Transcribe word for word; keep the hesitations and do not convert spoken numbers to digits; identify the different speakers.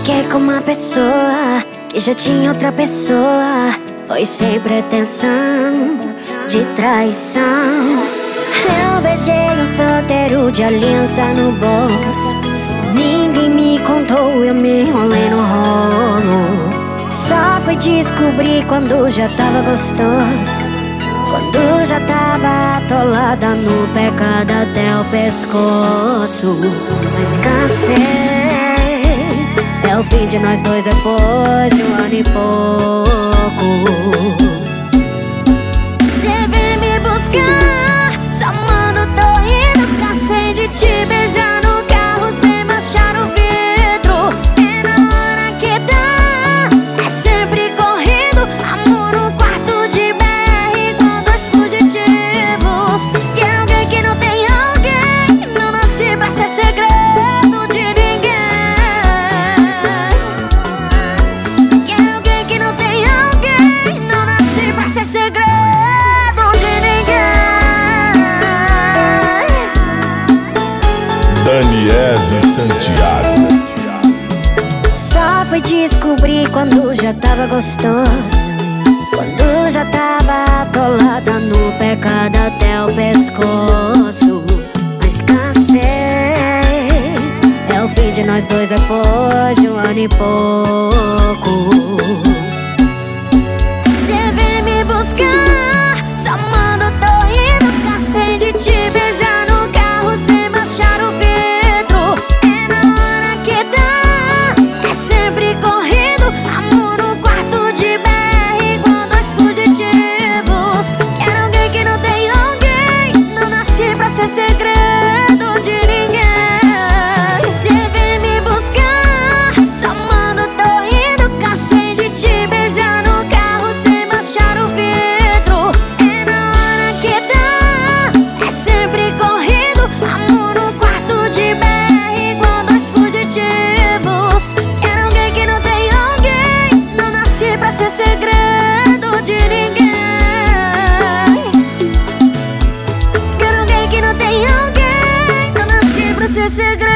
Speaker 1: Fiquei com uma pessoa que já tinha outra pessoa. Foi sem pretensão de traição. Eu beijei um solteiro de aliança no bolso. Ninguém me contou, eu me enrolei no rolo. Só fui descobrir quando já tava gostoso, quando já tava atolada no pecado até o pescoço. Mas cansei, é o fim de nós dois depois de um ano e pouco. Cê vem me buscar, só mando, tô indo. Cansei de te beijar no carro sem manchar o vidro. É na hora que dá, é sempre corrido. Amor no quarto de B R com dois fugitivos. Quer alguém que não tem alguém, não nasci pra ser segredo de ninguém. Quer alguém que não tem alguém, não nasci pra ser segredo de ninguém.
Speaker 2: Daniese Santiago.
Speaker 1: Só fui descobrir quando já tava gostoso, quando já tava atolada no pecado até o pescoço. Mas cansei, é o fim de nós dois depois de um ano e pouco. Cê vem me buscar, só mando, tô indo. Cansei de te beijar no carro sem manchar o vidro. É na hora que dá, é sempre corrido. Amor no quarto de B R com dois fugitivos. Quero alguém que não tem alguém, não nasci pra ser segredo de ninguém. Cê vem me buscar, só mando, tô indo. Cansei de te beijar no carro sem manchar o vidro. É na hora que dá, é sempre corrido. Amor no quarto de B R com dois fugitivos. Quero alguém que não tem alguém, não nasci pra ser segredo de ninguém. Quero alguém que não tem alguém, não nasci pra ser segredo.